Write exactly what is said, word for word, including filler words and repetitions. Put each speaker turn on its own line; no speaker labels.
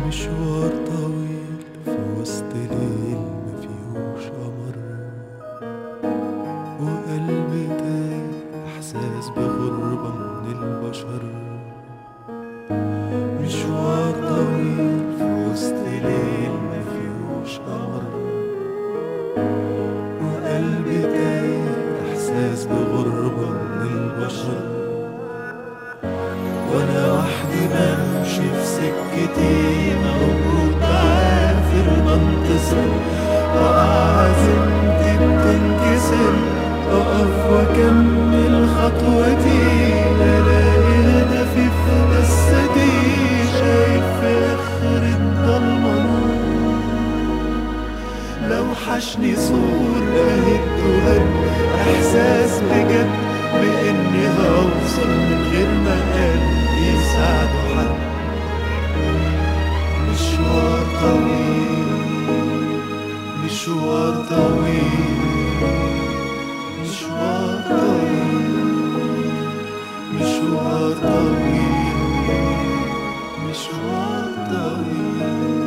مشوار طويل في وسط ليل مفيهوش قمر، وقلبي تايه إحساس بغربة من البشر. مشوار طويل في وسط ليل مفيهوش قمر، وقلبي تايه إحساس بغربة من البشر. وانا وحدي بمشي في سكتي موجود عافر بنتصر، وقع عزيمتي بتنكسر، اقف واكمل خطوتي الاقي هدفي في قصتي، شايف في اخر الضلمة نور. لو حشني صور اهد وهد احساس بجد باني هوصل من غير ما قلبي يساعده حد. مشوار طويل مشوار طويل مشوار طويل مشوار طويل مشوار طويل.